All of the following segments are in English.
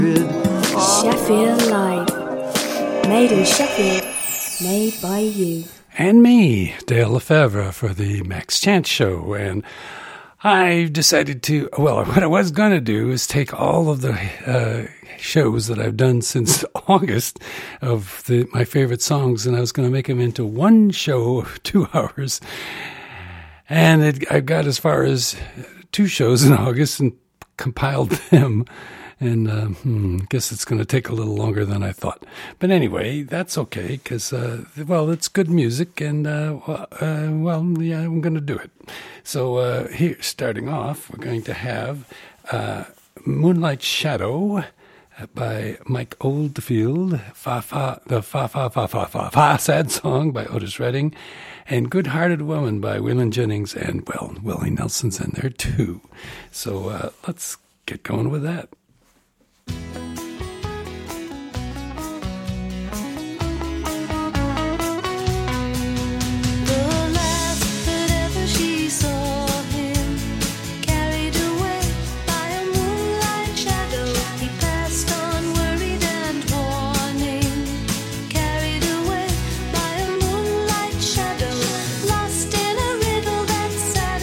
Sheffield Live. Made in Sheffield. Made by you. And me, Dale Lefebvre, for the Max Chance Show. And I decided to, well, what I was going to do is take all of the shows that I've done since August of my favorite songs, and I was going to make them into one show of 2 hours. And I got as far as 2 shows in August and compiled them. And I guess it's going to take a little longer than I thought. But anyway, that's okay because, well, it's good music. And, well, yeah, I'm going to do it. So here, starting off, we're going to have Moonlight Shadow by Mike Oldfield, the Fa Sad Song by Otis Redding, and Good Hearted Woman by Waylon Jennings. And, well, Willie Nelson's in there, too. So let's get going with that.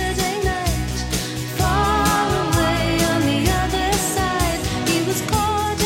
Far away on the other side, he was caught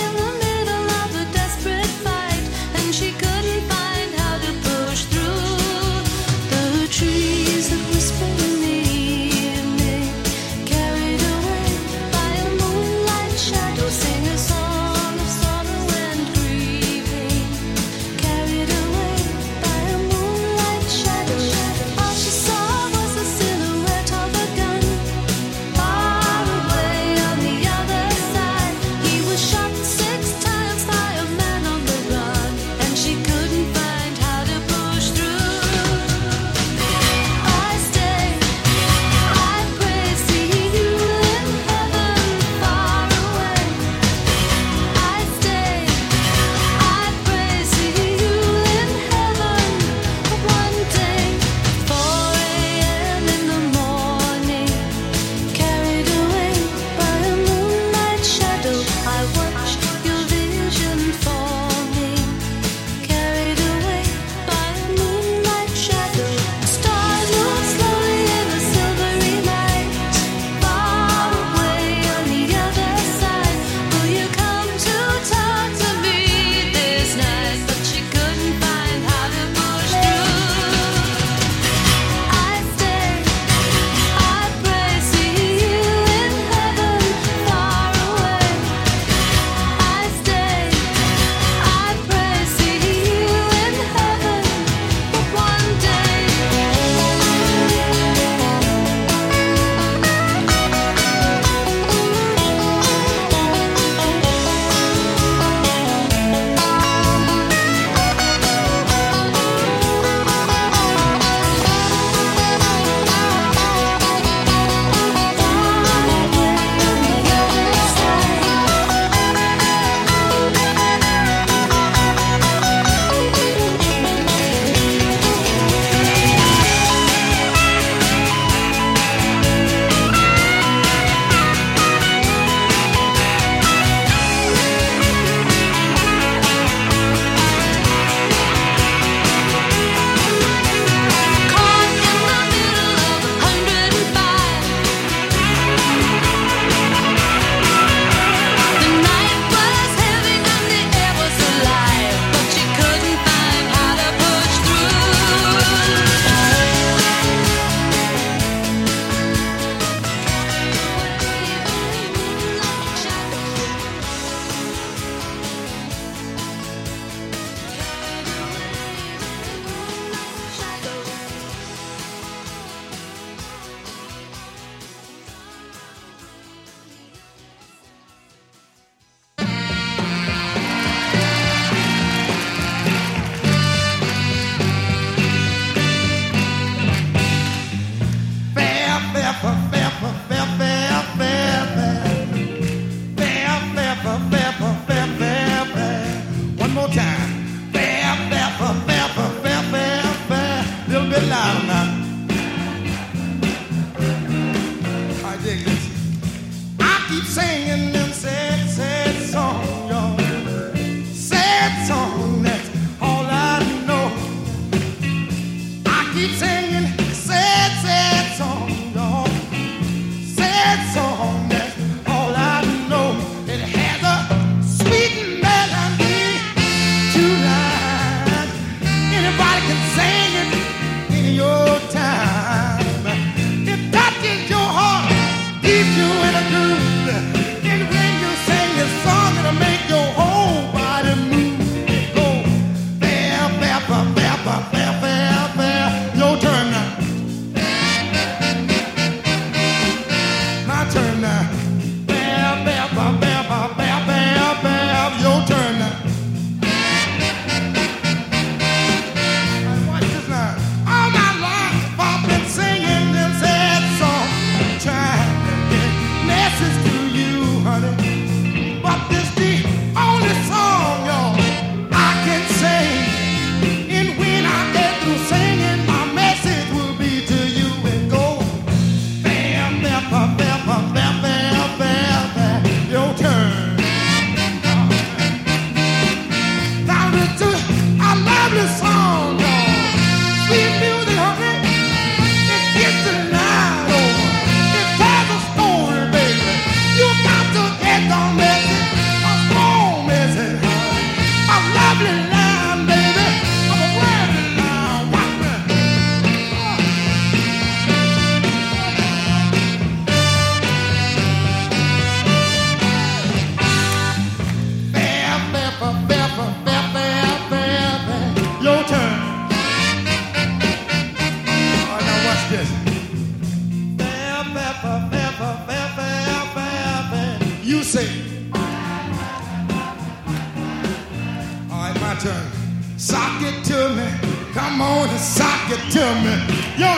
turn. Sock it to me. Come on and sock it to me. Yo.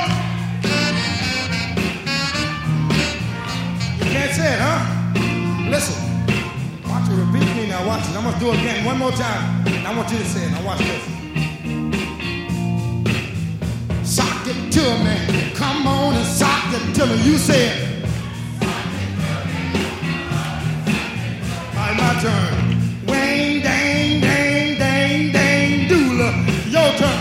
You can't say it, huh? Listen. Watch it. Repeat me now. Watch it. I'm going to do it again one more time. I want you to say it. Now watch this. Sock it to me. Come on and sock it to me. You say it. All right, my turn. Wang, dang, dang, dang, dang, doula. Your turn.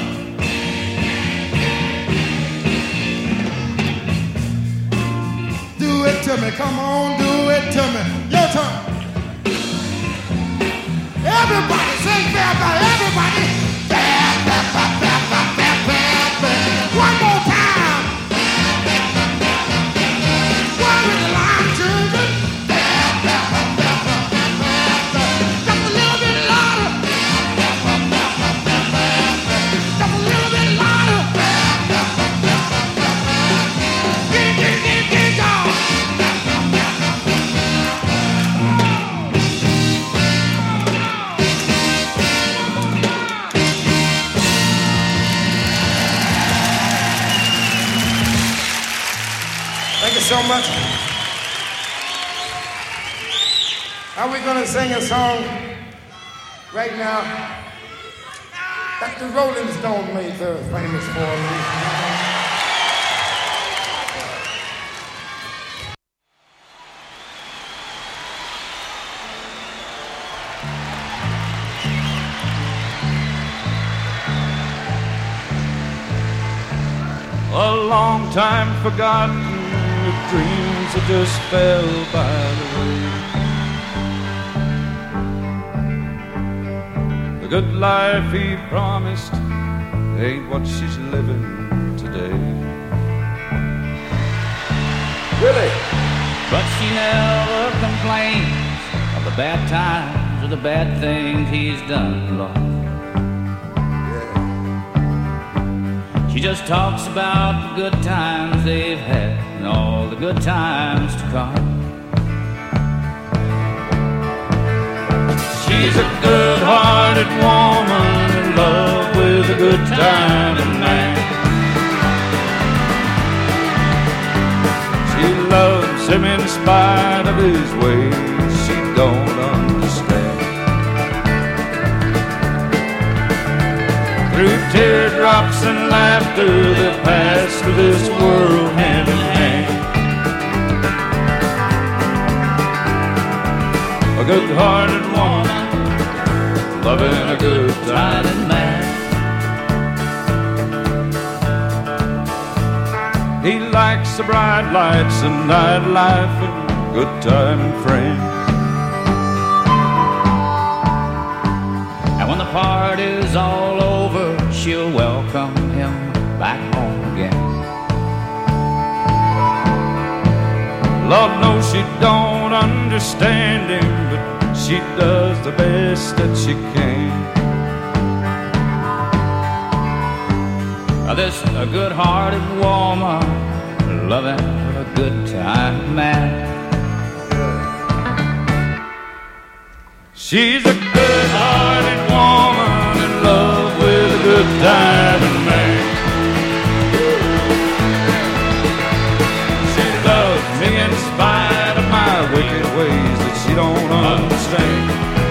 Do it to me. Come on, do it to me. Your turn. Everybody, sing bad by everybody. Bad, bad, bad, bad, bad, bad, bad, bad. One more time. Where is the line, children? Bad, bad, bad, bad, bad, bad, bad. Just a little bit louder. Just a little bit louder. Get, y'all. Thank you so much. Are we going to sing a song right now that the Rolling Stones made very famous for? A long time forgotten, the dreams that just fell by the way. The good life he promised ain't what she's living today. Really? But she never complains of the bad times or the bad things he's done, Lord. She just talks about the good times they've had and all the good times to come. She's a good-hearted woman in love with a good-timing man. She loves him in spite of his ways she don't understand. Through teardrops and laughter that pass through this world hand in hand. A good-hearted woman loving a good-timing man. He likes the bright lights and nightlife and good-timing friends. And when the party's all over, she'll welcome him back home again. Lord knows she don't understand him, but she does the best that she can. Now this a good-hearted woman loving a good-time man. She's a good-hearted woman in love with a good-timing man. She loves me in spite of my wicked ways that she don't understand.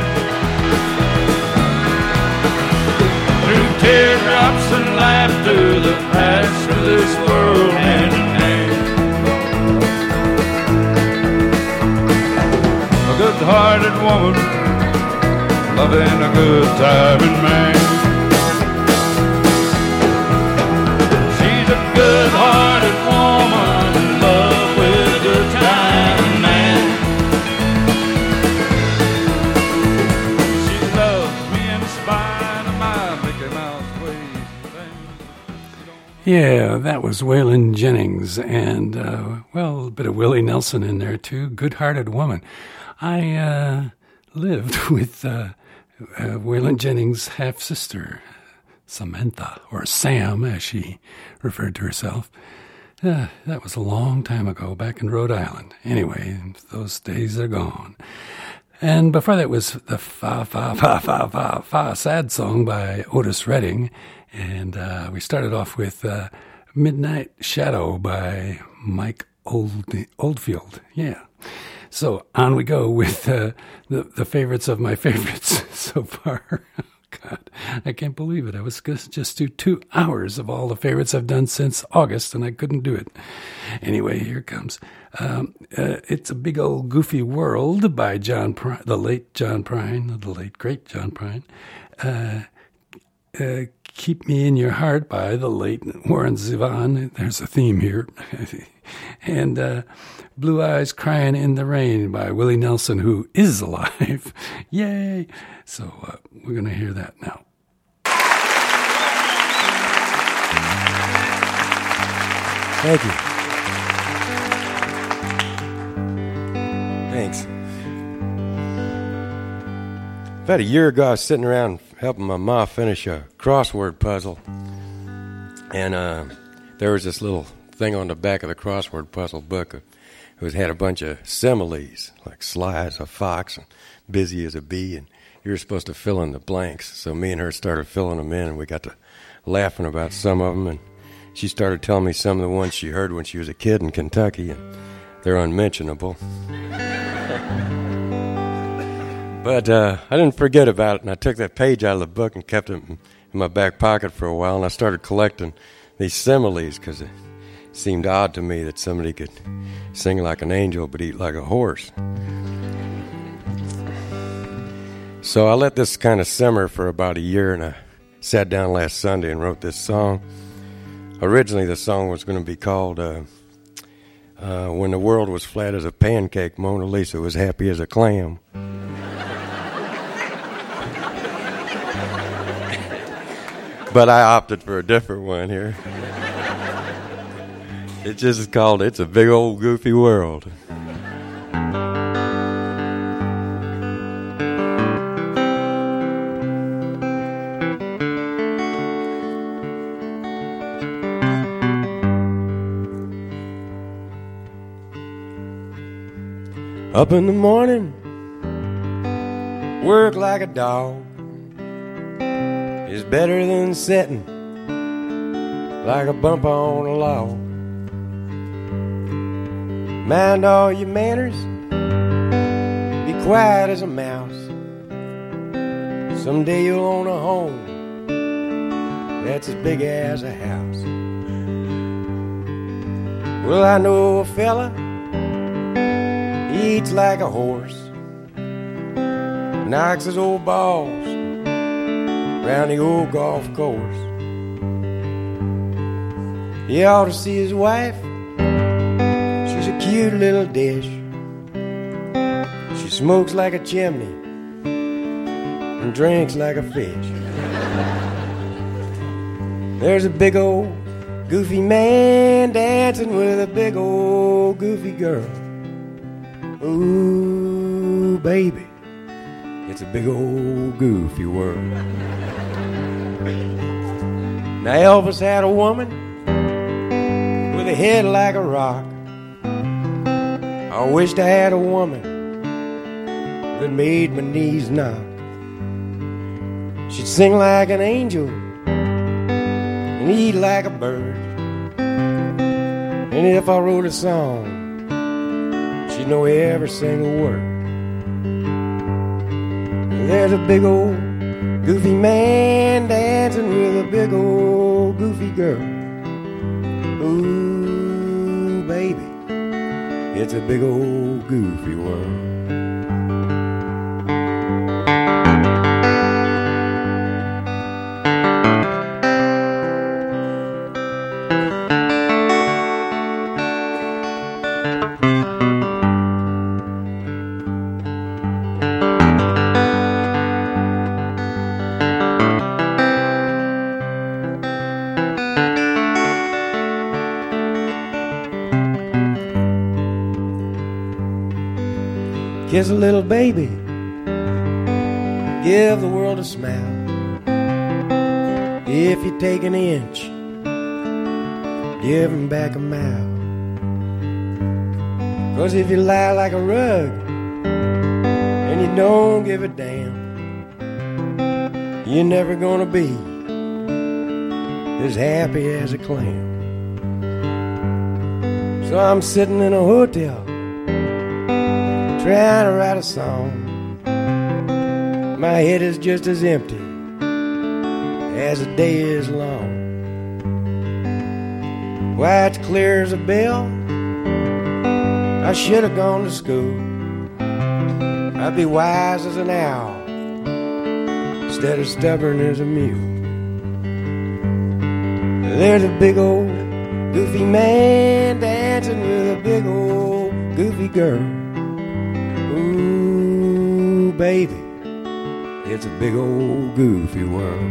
Through teardrops and laughter that pass through this world hand in hand. A good-hearted woman loving a good-timing man. She's a good-hearted woman in love with a good-timing man. She loves me in spite of my Mickey Mouse ways. Yeah, that was Waylon Jennings, and, well, a bit of Willie Nelson in there, too. Good-hearted woman. I lived with Waylon Jennings' half-sister, Samantha, or Sam, as she referred to herself. That was a long time ago, back in Rhode Island. Anyway, those days are gone. And before that was the Fa Fa Fa Fa Fa Fa Sad Song by Otis Redding. And we started off with Midnight Shadow by Mike Oldfield. Yeah. So on we go with the favorites of my favorites so far. God, I can't believe it. I was going to just do 2 hours of all the favorites I've done since August, and I couldn't do it. Anyway, here it comes. It's a Big Old Goofy World by the late John Prine, the late great John Prine. Keep Me in Your Heart by the late Warren Zevon. There's a theme here. And Blue Eyes Crying in the Rain by Willie Nelson, who is alive. Yay! So we're going to hear that now. Thank you. Thanks. About a year ago, I was sitting around helping my ma finish a crossword puzzle. And there was this little thing on the back of the crossword puzzle book. It had a bunch of similes, like sly as a fox and busy as a bee, and you were supposed to fill in the blanks. So me and her started filling them in, and we got to laughing about some of them, and she started telling me some of the ones she heard when she was a kid in Kentucky, and they're unmentionable. But I didn't forget about it, and I took that page out of the book and kept it in my back pocket for a while, and I started collecting these similes because it seemed odd to me that somebody could sing like an angel but eat like a horse. So I let this kind of simmer for about a year, and I sat down last Sunday and wrote this song. Originally, the song was going to be called When the World Was Flat as a Pancake, Mona Lisa Was Happy as a Clam. But I opted for a different one here. It just is called It's a Big Old Goofy World. Up in the morning, work like a dog is better than sitting like a bump on a log. Mind all your manners, be quiet as a mouse. Someday you'll own a home that's as big as a house. Well, I know a fella, he eats like a horse, knocks his old balls round the old golf course. You ought to see his wife, she's a cute little dish. She smokes like a chimney and drinks like a fish. There's a big old goofy man dancing with a big old goofy girl. Ooh, baby, it's a big old goofy world. Now Elvis had a woman with a head like a rock. I wished I had a woman that made my knees knock. She'd sing like an angel and eat like a bird. And if I wrote a song, she'd know every single word. There's a big old goofy man dancing with a big old goofy girl. Ooh, baby, it's a big old goofy world. Kiss a little baby, give the world a smile. If you take an inch, give him back a mile. 'Cause if you lie like a rug and you don't give a damn, you're never gonna be as happy as a clam. So I'm sitting in a hotel trying to write a song. My head is just as empty as the day is long. Why, it's clear as a bell, I should have gone to school. I'd be wise as an owl instead of stubborn as a mule. There's a big old goofy man dancing with a big old goofy girl. Ooh, baby, it's a big old goofy world.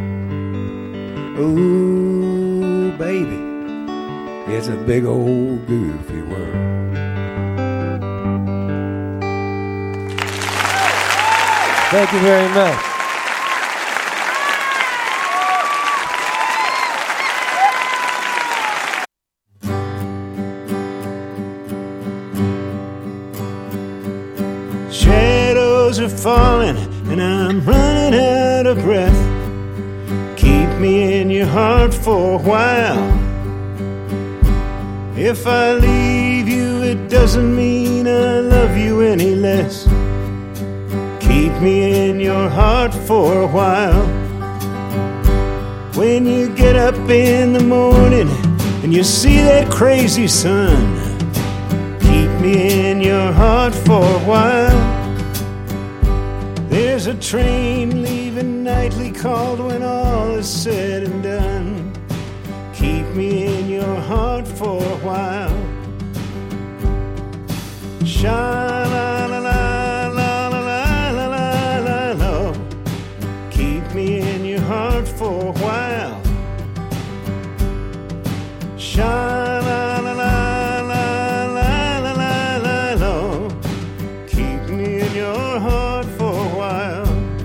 Ooh, baby, it's a big old goofy world. Thank you very much. Shadows are falling and I'm running out of breath. Keep me in your heart for a while. If I leave you, it doesn't mean I love you any less. Keep me in your heart for a while. When you get up in the morning and you see that crazy sun, keep me in your heart for a while. There's a train leaving nightly called when all is said and done. Keep me in your heart for a while. Sha-la-la-la-la-la-la-la-la. Keep me in your heart for a while. Sha-la-la-la-la-la-la-la. Keep me in your heart for a while.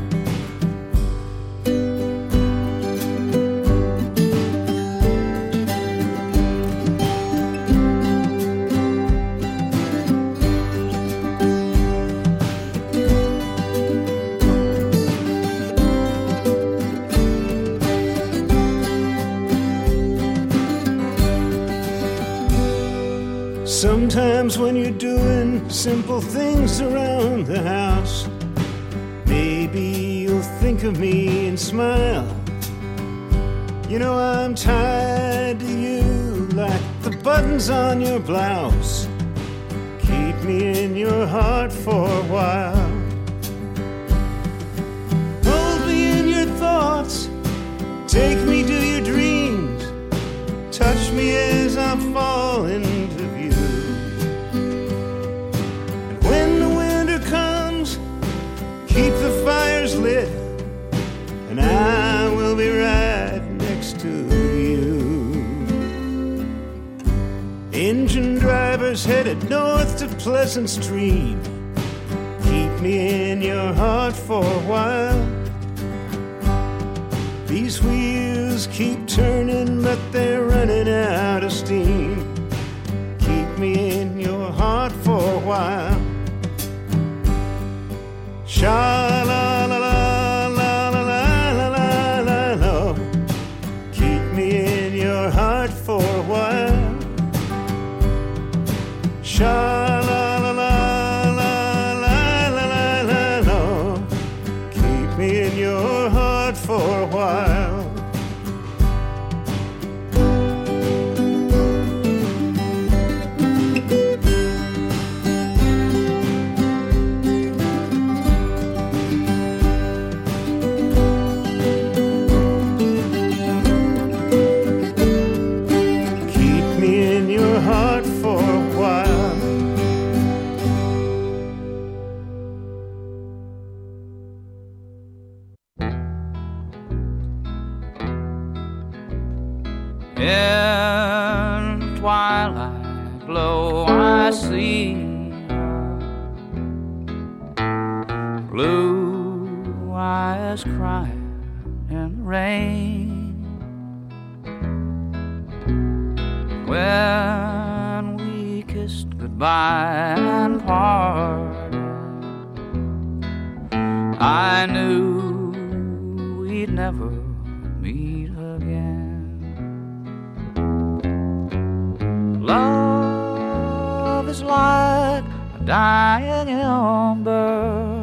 Sometimes when you're doing simple things around the house, maybe you'll think of me and smile. You know I'm tied to you like the buttons on your blouse. Keep me in your heart for a while. Hold me in your thoughts, take me to your dreams, touch me as I fall into view. And when the winter comes, keep the fires lit, and I will be right next to you. Engine drivers headed north to Pleasant Stream, keep me in your heart for a while. These wheels keep turning, but they're running out of steam. Keep me in your heart for a while. Sha-la-la-la-la-la-la-la-la. Keep me in your heart for a while. Sha-la-la-la-la-la-la-la. Keep me in your heart for a while. In twilight glow I see blue eyes crying in the rain. When we kissed goodbye and parted, I knew we'd never meet again. Love is like a dying ember,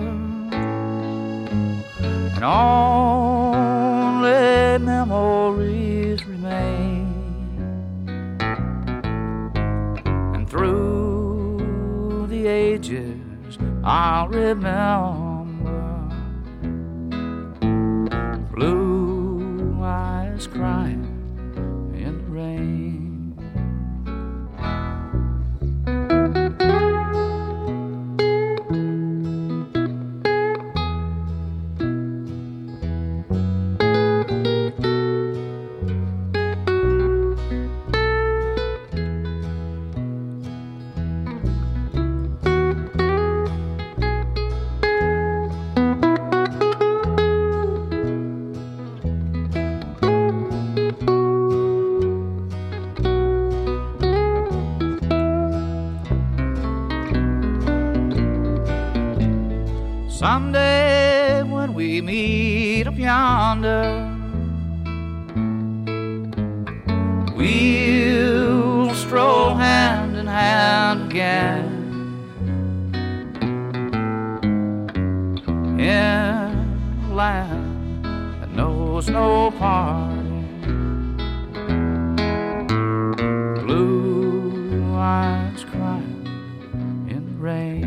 and only memories remain. And through the ages I'll remember blue eyes crying in the rain. Someday when we meet up yonder, we'll stroll hand in hand again in a land that knows no parting. Blue eyes crying in the rain.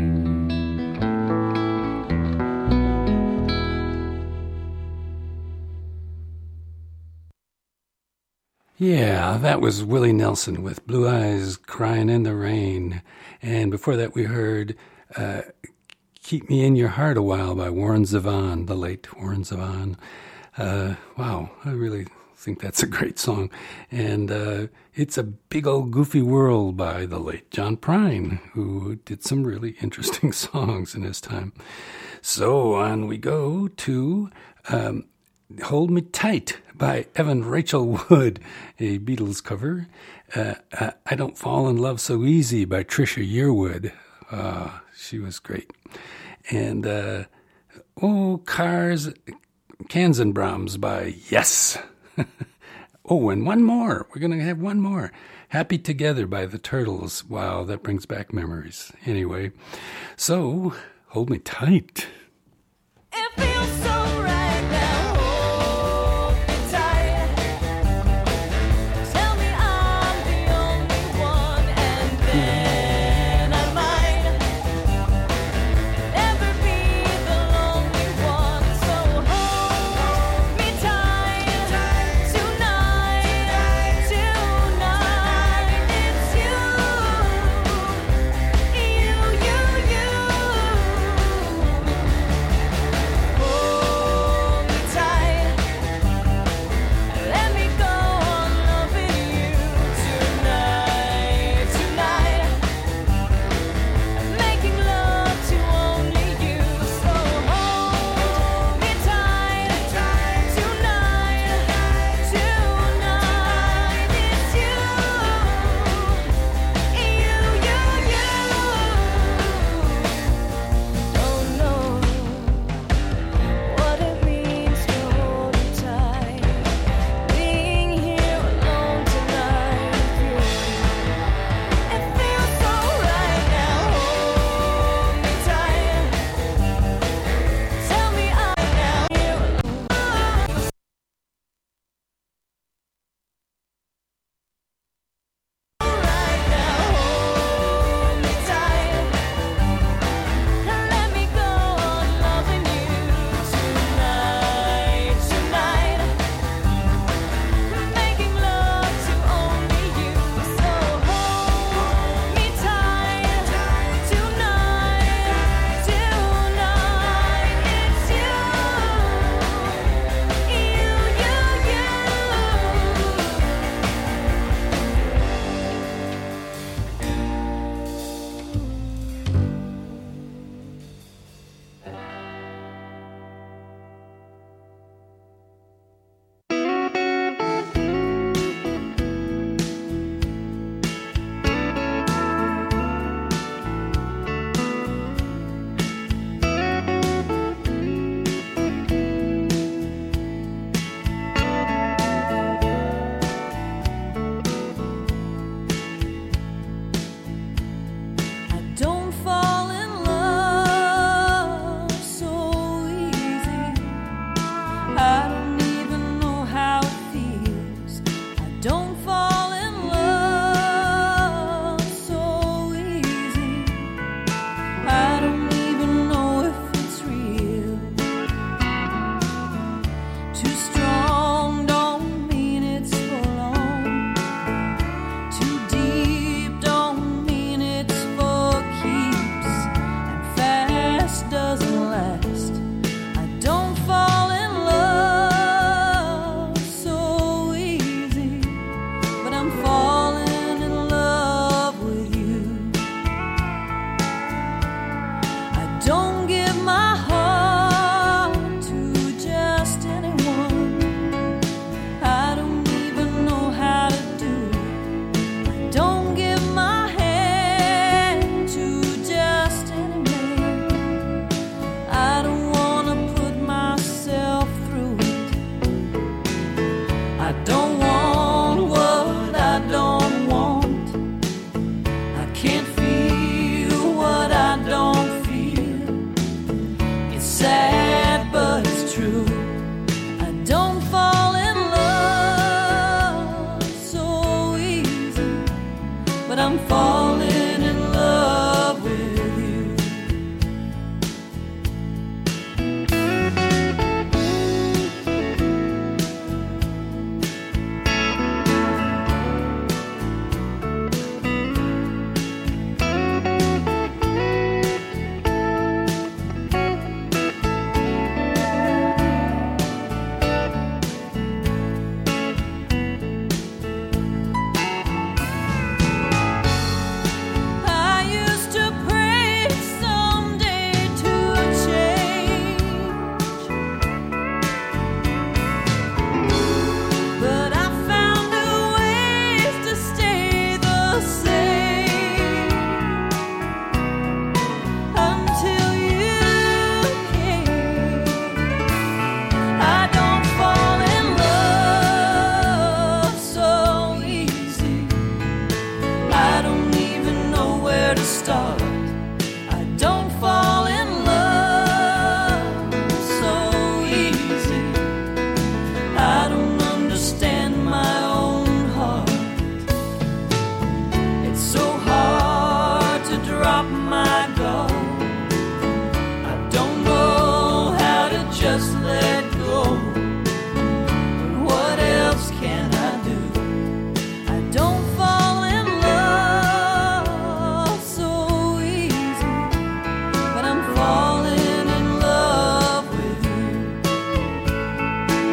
Yeah, that was Willie Nelson with Blue Eyes Crying in the Rain. And before that we heard Keep Me in Your Heart a While by Warren Zevon, the late Warren Zevon. Wow, I really think that's a great song. And It's a Big Old Goofy World by the late John Prine, who did some really interesting songs in his time. So on we go to Hold Me Tight by Evan Rachel Wood, a Beatles cover. I Don't Fall in Love So Easy by Trisha Yearwood. She was great. And Cars, Cans and Brahms by Yes. Oh, and one more. We're going to have one more. Happy Together by the Turtles. Wow, that brings back memories. Anyway, so hold me tight. It feels so right now. Hold me tight. Tell me I'm the only one, and then I might never be the lonely one. So hold me tight tonight. It's you. Oh.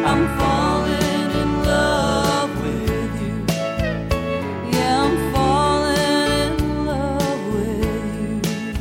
I'm falling in love with you. Yeah, I'm falling in love with you.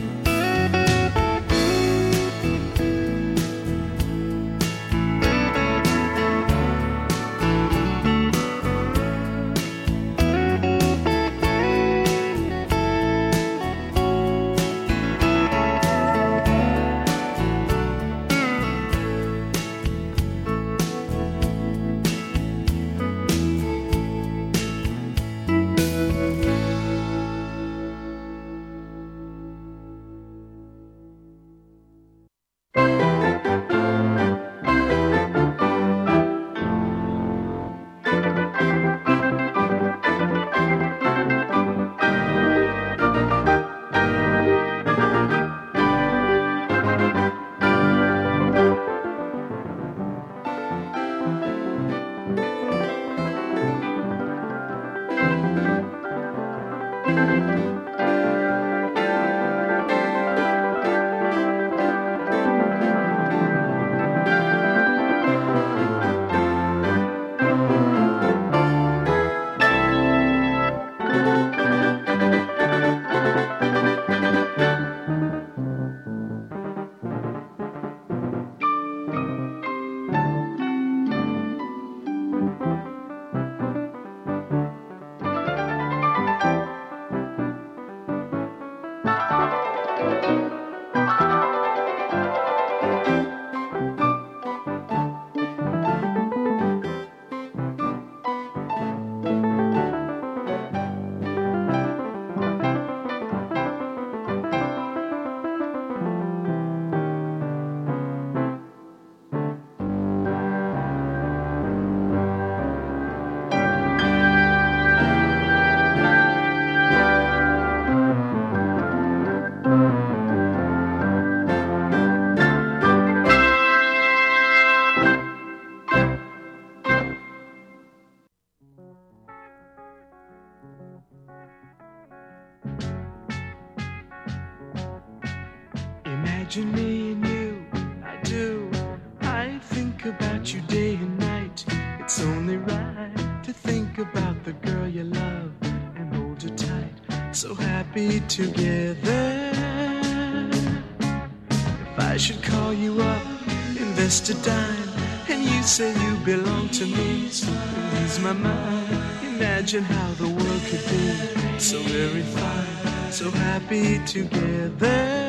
Imagine me and you, I do. I think about you day and night. It's only right to think about the girl you love and hold her tight. So happy together. If I should call you up, invest a dime, and you say you belong to me, so ease my mind. Imagine how the world could be so very fine, so happy together.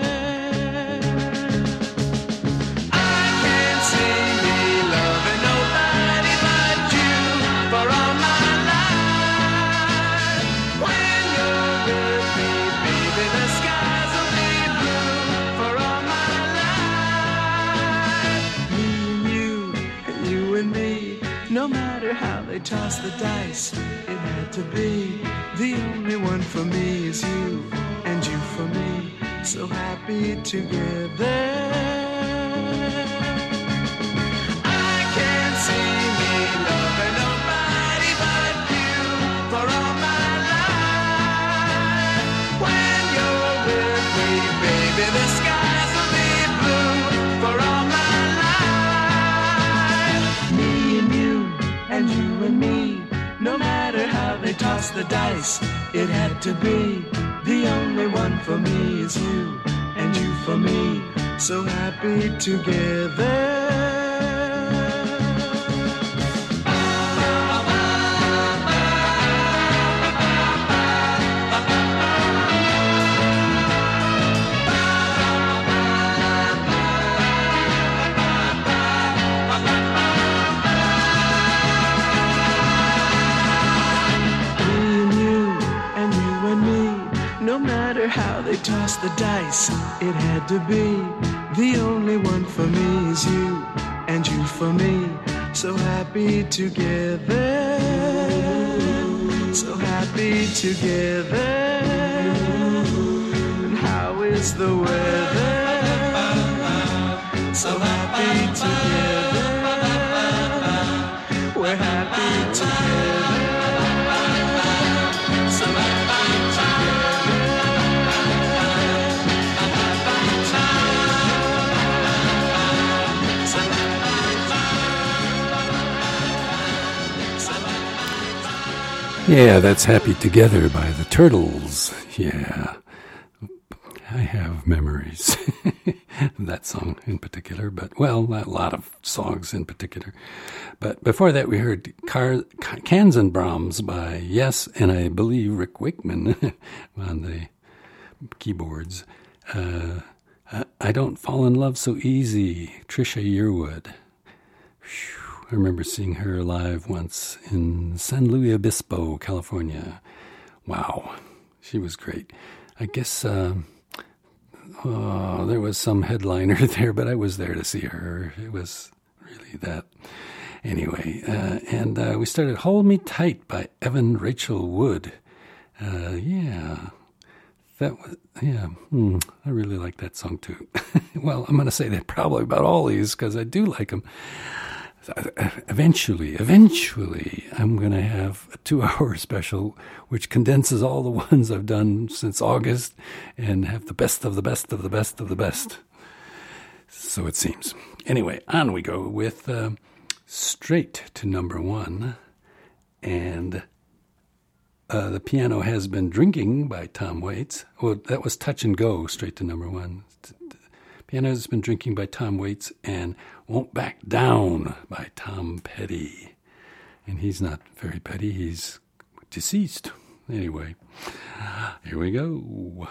No matter how they toss the dice, it had to be. The only one for me is you, and you for me, so happy together. I can't see me loving nobody but you for all my life. When you're with me, baby, the skies will be blue for all my life. Me and you, and you and me, no matter how they toss the dice, it had to be. The only one for me is you, and you for me, so happy together. No matter how they toss the dice, it had to be. The only one for me is you, and you for me, so happy together. So happy together. And how is the weather? So happy together. We're happy together. So happy together. Yeah, that's Happy Together by the Turtles. Yeah, I have memories. That song in particular, but, well, a lot of songs in particular. But before that, we heard Cans and Brahms by Yes, and I believe Rick Wakeman on the keyboards. I Don't Fall in Love So Easy, Trisha Yearwood. I remember seeing her live once in San Luis Obispo, California. Wow, she was great. I guess there was some headliner there, but I was there to see her. It was really that. Anyway, and we started Hold Me Tight by Evan Rachel Wood. Yeah, that was, yeah, I really like that song too. Well, I'm going to say that probably about all these because I do like them. Eventually, I'm going to have a 2-hour special which condenses all the ones I've done since August and have the best of the best of the best of the best. So it seems. Anyway, on we go with straight to number 1. And The Piano Has Been Drinking by Tom Waits. Well, that was Touch and Go, straight to number 1. Piano Has Been Drinking by Tom Waits, and Won't Back Down by Tom Petty. And he's not very petty, he's deceased. Anyway, here we go.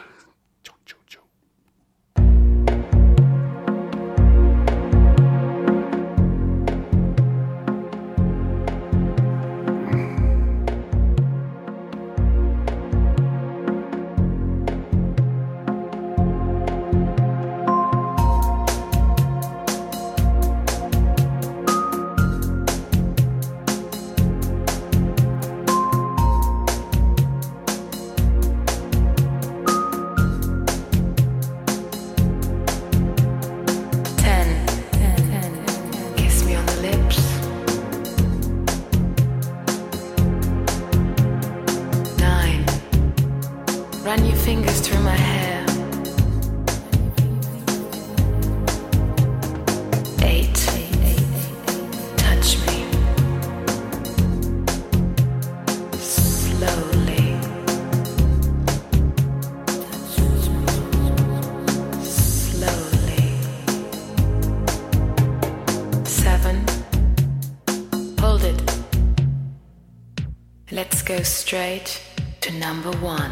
Let's go straight to number 1.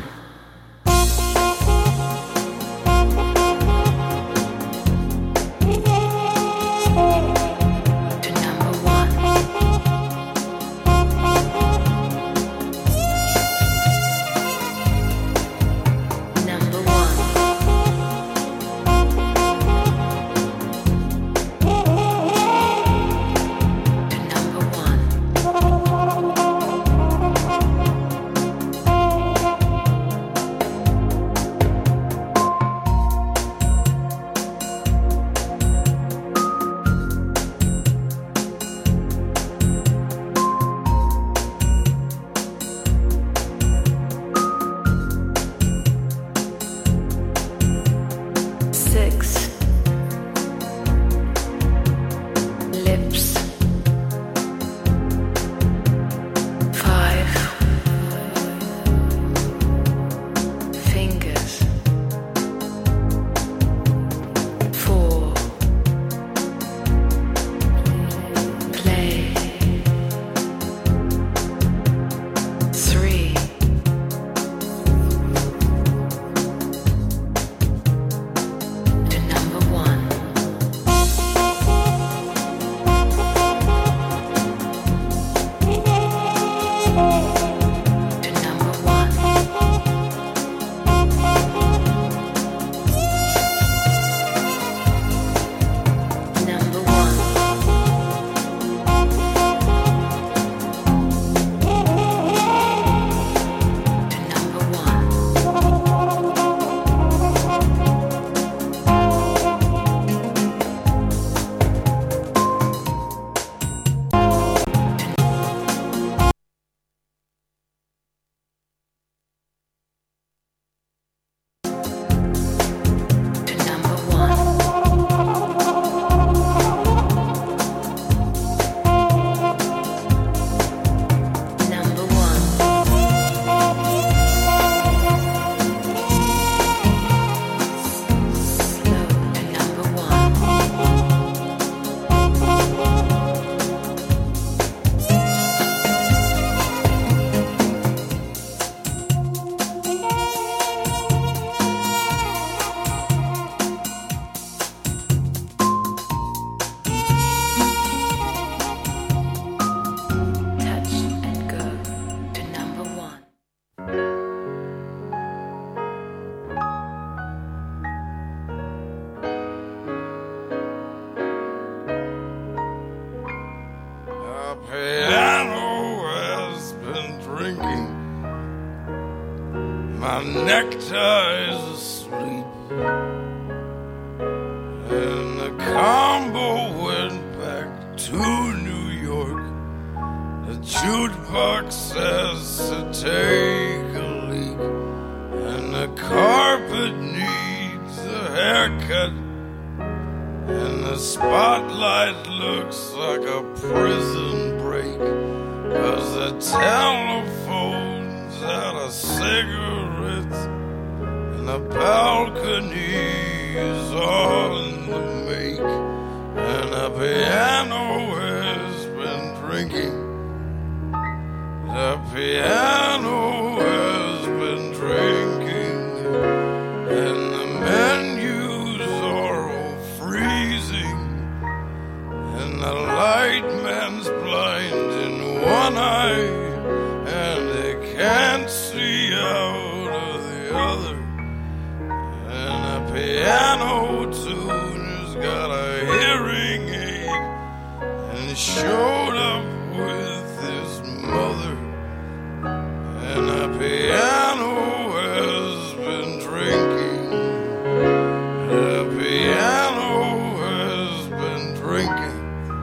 The piano has been drinking. My necktie is asleep. And the combo went back to New York. The jukebox says to take a leak. And the carpet needs a haircut. And the spotlight looks like a prison break. 'Cause the telephone's out of cigarettes. And the balcony is on the make. And the piano has been drinking. The piano has been drinking. And the menus are all freezing. And the light man's blind in one eye. And they can't see out of the other. And the piano tune has got a hearing aid. And he showed up with his mother. And the piano has been drinking. The piano has been drinking.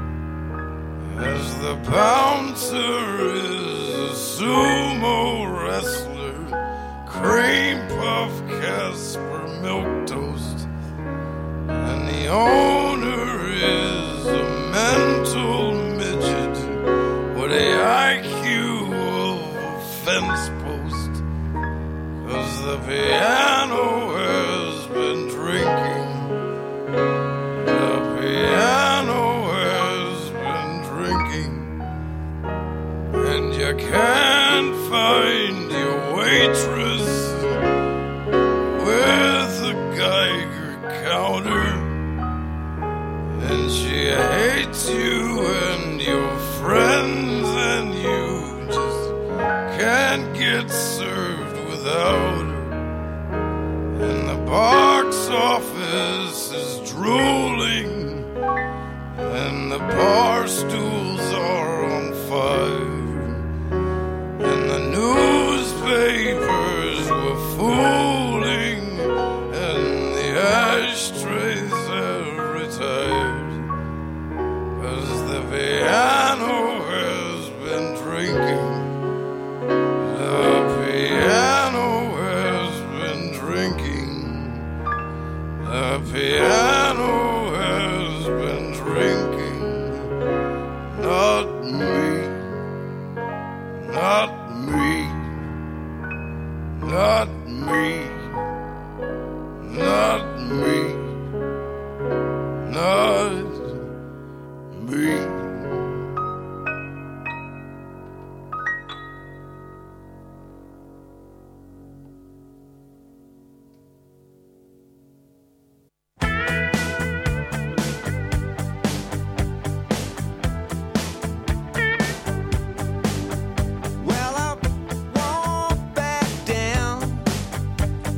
As the bouncer is a sumo wrestler, cream puff Casper milk toast. And the owner is a mental midget with a IQ of a fence post. 'Cause the piano has been drinking. The piano has been drinking. And you can't find your waitress with a Geiger counter. And she hates you and your friends, and you just can't get served without her. And the box office is drooling, and the bar stools are on fire. And the newspapers were fooling, and the ashtrays have retired. 'Cause the piano has been drinking. The piano has been drinking. The piano has been drinking. Not me. Not me. Not me. Not me. Not me. Well, I won't back down.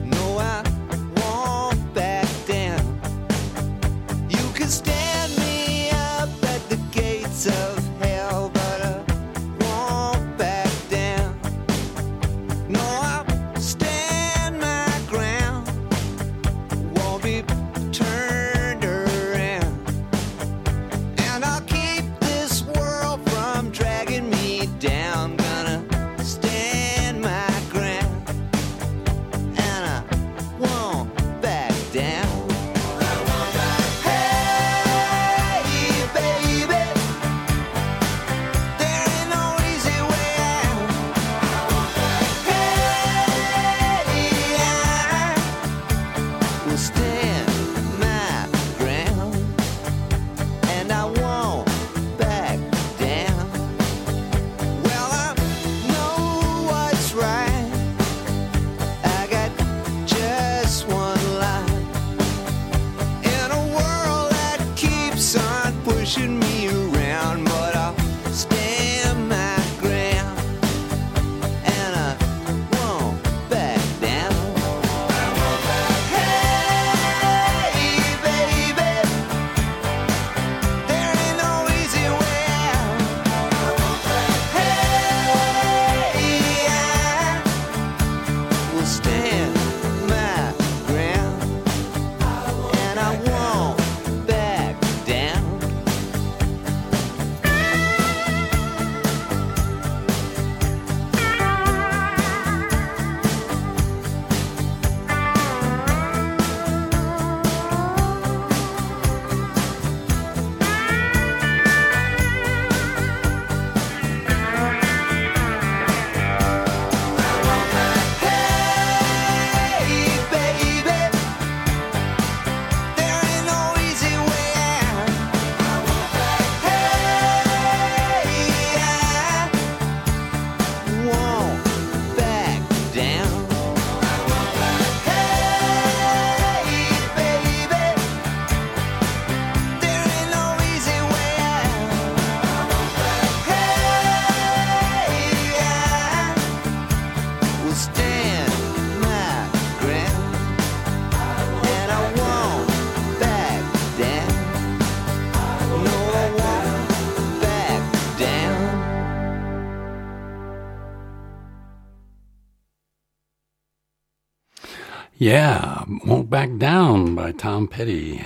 Yeah, Won't Back Down by Tom Petty.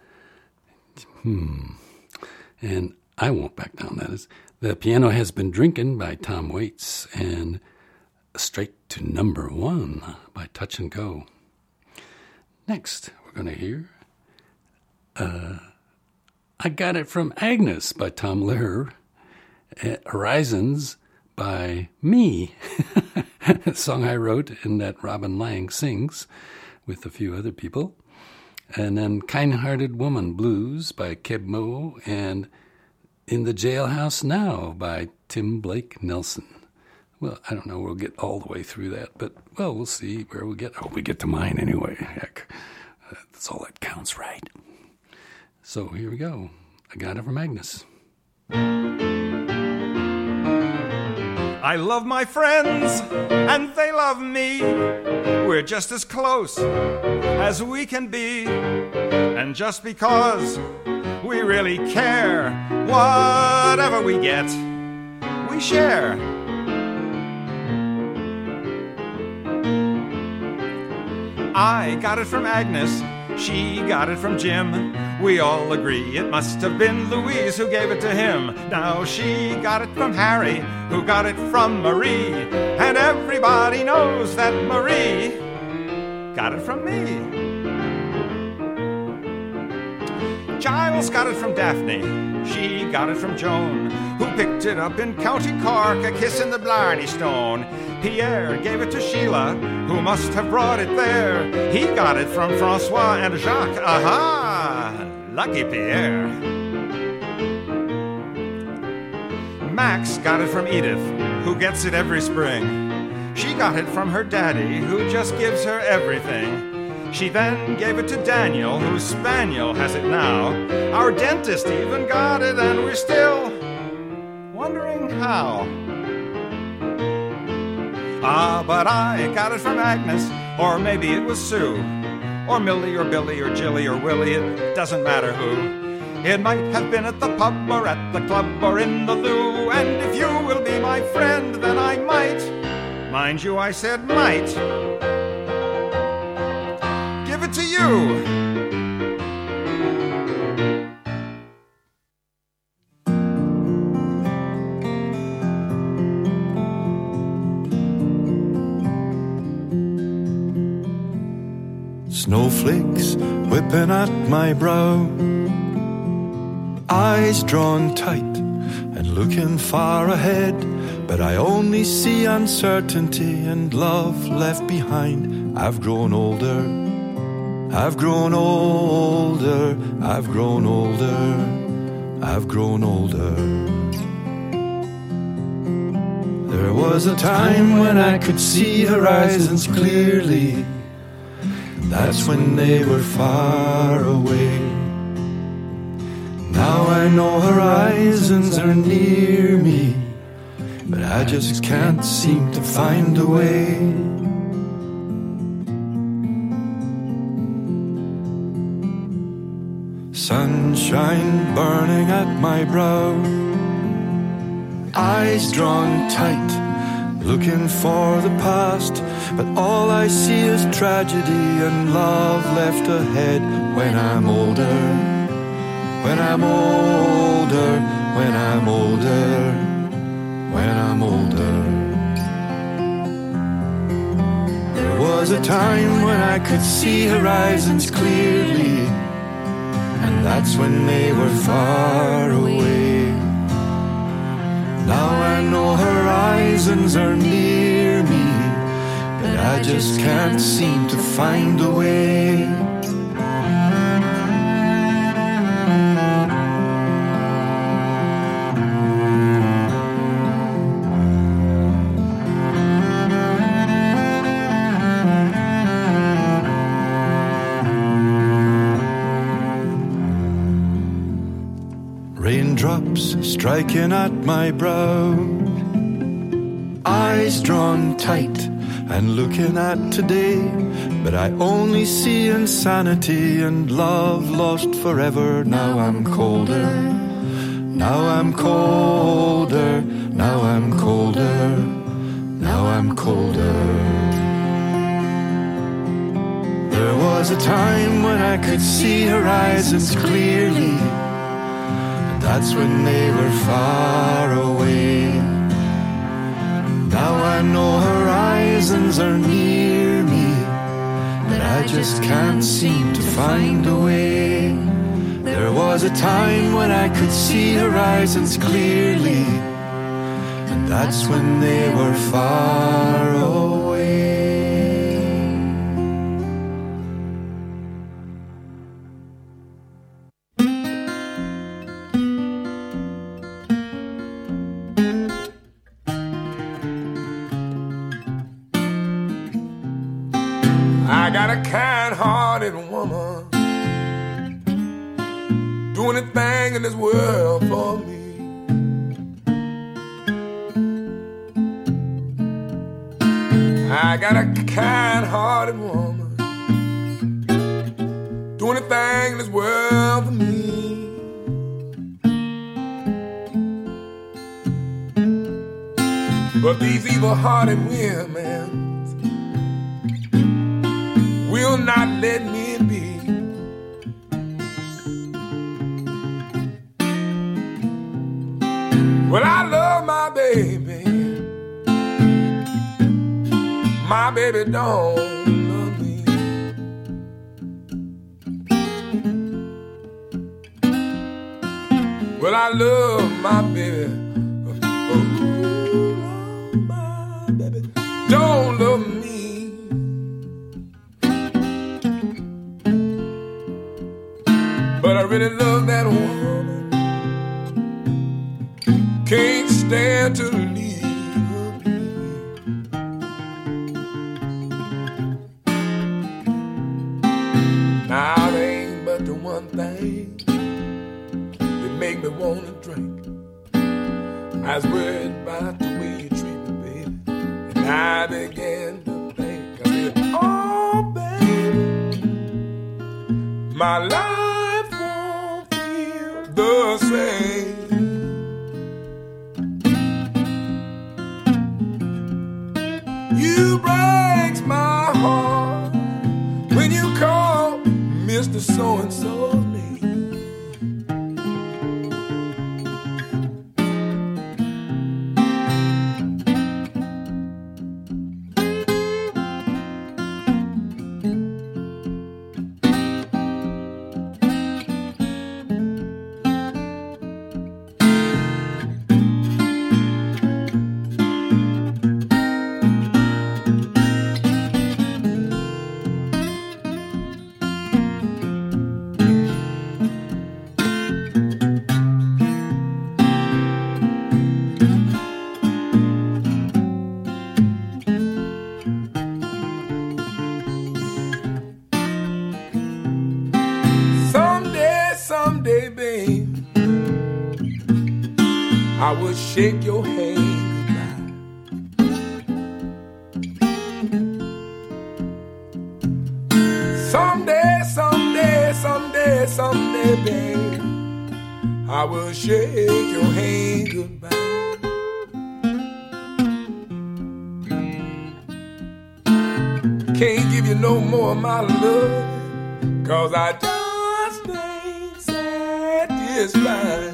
And I Won't Back Down, that is. The Piano Has Been Drinking by Tom Waits. And Straight to Number 1 by Touch and Go. Next, we're going to hear I Got It From Agnes by Tom Lehrer. Horizons by me, a song I wrote and that Robin Lang sings with a few other people. And then Kind-Hearted Woman Blues by Keb Mo, and In the Jailhouse Now by Tim Blake Nelson. Well, I don't know, we'll get all the way through that, but, well, we'll see where we get. I hope we get to mine anyway. Heck, that's all that counts, right? So here we go. I Got It From Agnes. I love my friends, and they love me. We're just as close as we can be. And just because we really care, whatever we get, we share. I got it from Agnes, she got it from Jim. We all agree it must have been Louise who gave it to him. Now she got it from Harry, who got it from Marie. And everybody knows that Marie got it from me. Giles got it from Daphne, she got it from Joan, who picked it up in County Cork, a kiss in the Blarney Stone. Pierre gave it to Sheila, who must have brought it there. He got it from Francois and Jacques. Aha! Lucky Pierre. Max got it from Edith, who gets it every spring. She got it from her daddy, who just gives her everything. She then gave it to Daniel, whose spaniel has it now. Our dentist even got it, and we're still wondering how. Ah, but I got it from Agnes, or maybe it was Sue, or Millie, or Billy, or Jilly, or Willie, it doesn't matter who. It might have been at the pub, or at the club, or in the loo, and if you will be my friend, then I might, mind you, I said might, give it to you. Snowflakes whipping at my brow, eyes drawn tight and looking far ahead, but I only see uncertainty and love left behind. I've grown older, I've grown older, I've grown older, I've grown older. There was a time when I could see horizons clearly. That's when they were far away. Now I know horizons are near me, but I just can't seem to find a way. Sunshine burning at my brow, eyes drawn tight, looking for the past, but all I see is tragedy and love left ahead. When I'm older, when I'm older, when I'm older, when I'm older. There was a time when I could see horizons clearly, and that's when they were far away. Now I know horizons are near me, but I just can't seem to find a way. Raindrops striking at my brow, eyes drawn tight and looking at today, but I only see insanity and love lost forever. Now I'm colder, now I'm colder, now I'm colder, now I'm colder. was a time when I could see horizons clearly, and that's when they were far away. Now I know horizons are near me, but I just can't seem to find a way. There was a time when I could see horizons clearly, and that's when they were far away. I got a kind-hearted woman doing anything in this world for me. I got a kind-hearted woman doing anything in this world for me. But these evil-hearted women will not let me be. Well, I love my baby. My baby don't love me. Well, I love my baby. Oh, my baby don't love me. But I really love that woman. Can't stand to leave her be. Now it ain't but the one thing that make me wanna drink. I was worried about the way you treat me, baby, and I began to think. I said, oh, baby, my life won't feel the same. You breaks my heart when you call Mr. So-and-so's name. Someday, babe, I will shake your hand goodbye. Someday, babe, I will shake your hand goodbye. Can't give you no more of my love, 'cause I just ain't satisfied.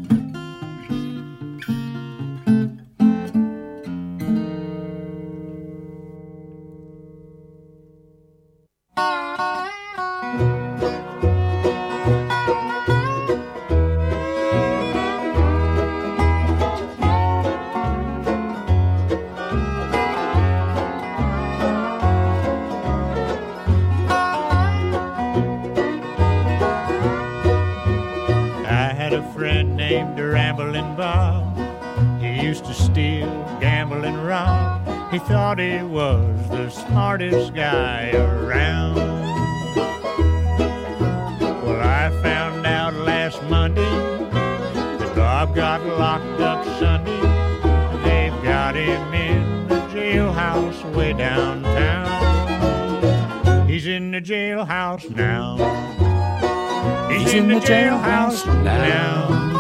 Named Ramblin' Bob. He used to steal, gamble, and rob. He thought he was the smartest guy around. Well, I found out last Monday that Bob got locked up Sunday. They've got him in the jailhouse way downtown. He's in the jailhouse now. He's in the jailhouse now.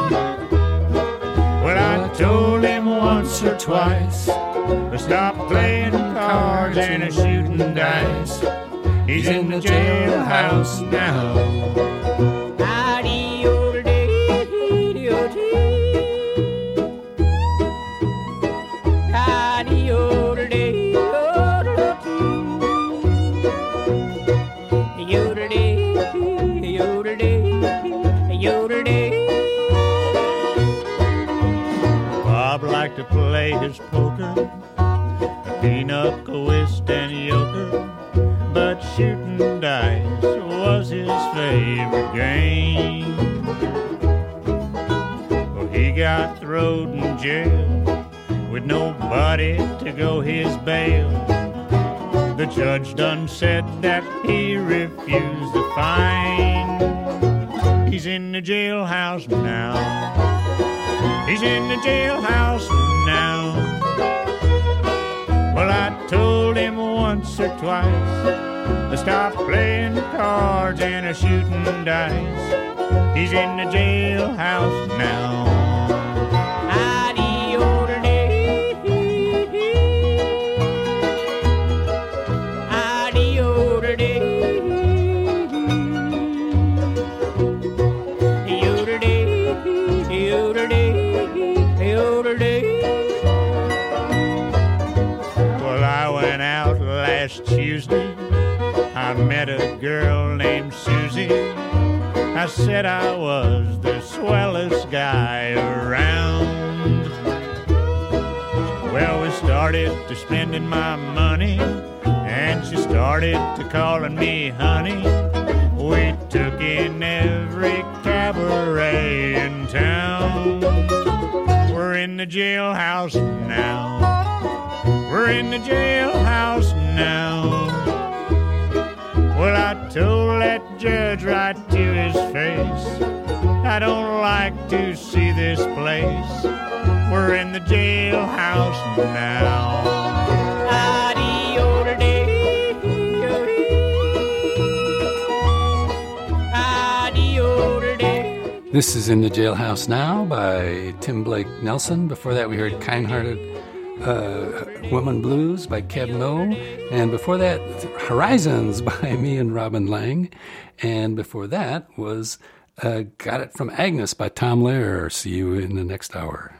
Well, I told him once or twice to stop playing cards and shooting dice. He's in the jailhouse now. Bob liked to play his poker, pinochle, whist, and euchre, but shooting dice was his favorite game. Well, he got thrown in jail with nobody to go his bail. The judge done said that he refused the fine. He's in the jailhouse now. He's in the jailhouse now. Well, I told him once or twice to stop playing cards and shooting dice. He's in the jailhouse now. Well, I went out last Tuesday. I met a girl named Susie. I said I was the swellest guy around. Well, we started to spending my money, and she started to calling me honey. We took in every cabaret in town. We're in the jailhouse now. We're in the jailhouse now. Well, I told that judge right to his face, I don't like to see this place. We're in the jailhouse now. This is In the Jailhouse Now by Tim Blake Nelson. Before that, we heard Kind-Hearted Woman Blues by Keb Mo. And before that, Horizons by me and Robin Lang. And before that was Got It From Agnes by Tom Lehrer. See you in the next hour.